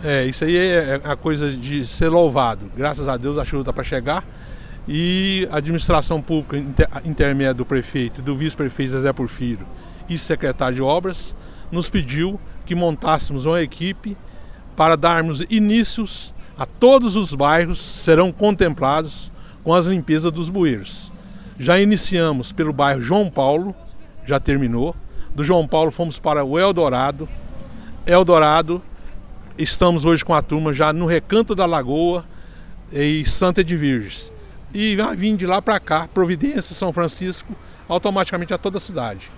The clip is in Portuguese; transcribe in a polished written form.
Isso aí é a coisa de ser louvado. Graças a Deus a chuva está para chegar e a administração pública intermédia do prefeito e do vice-prefeito Zezé Porfírio e secretário de obras nos pediu que montássemos uma equipe para darmos inícios a todos os bairros que serão contemplados com as limpezas dos bueiros. Já iniciamos pelo bairro João Paulo, já terminou. Do João Paulo fomos para o Eldorado. Estamos hoje com a turma já no Recanto da Lagoa e Santa de Virgens. E vai vir de lá para cá, Providência, São Francisco, automaticamente a toda a cidade.